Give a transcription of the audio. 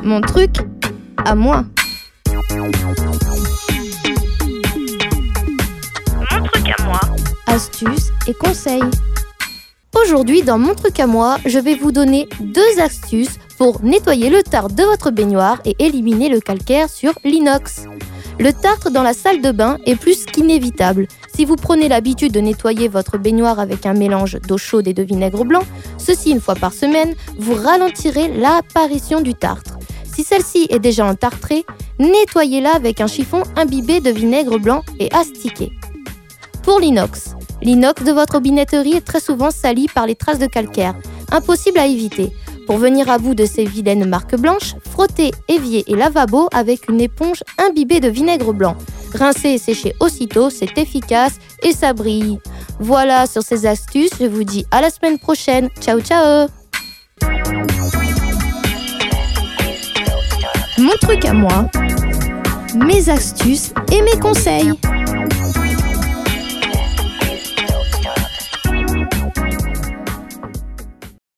Mon truc à moi. Mon truc à moi. Astuces et conseils. Aujourd'hui, dans Mon truc à moi, je vais vous donner 2 astuces pour nettoyer le tartre de votre baignoire et éliminer le calcaire sur l'inox. Le tartre dans la salle de bain est plus qu'inévitable. Si vous prenez l'habitude de nettoyer votre baignoire avec un mélange d'eau chaude et de vinaigre blanc, ceci 1 fois par semaine, vous ralentirez l'apparition du tartre. Si celle-ci est déjà entartrée, nettoyez-la avec un chiffon imbibé de vinaigre blanc et astiqué. Pour l'inox de votre binetterie est très souvent sali par les traces de calcaire, impossible à éviter. Pour venir à bout de ces vilaines marques blanches, frottez évier et lavabo avec une éponge imbibée de vinaigre blanc. Rincez et séchez aussitôt, c'est efficace et ça brille. Voilà, sur ces astuces, je vous dis à la semaine prochaine. Ciao, ciao! Mon truc à moi, mes astuces et mes conseils.